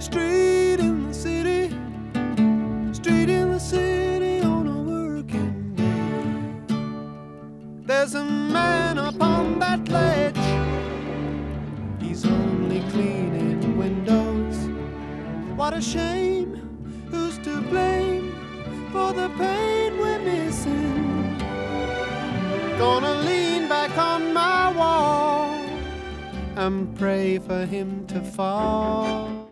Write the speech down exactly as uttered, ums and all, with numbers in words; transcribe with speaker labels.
Speaker 1: Street in the city, street in the city on a working day. There's a man upon that ledge, he's only cleaning windows. What a shame, who's to blame for the pain we're missing? Gonna lean back on my wall and pray for him to fall.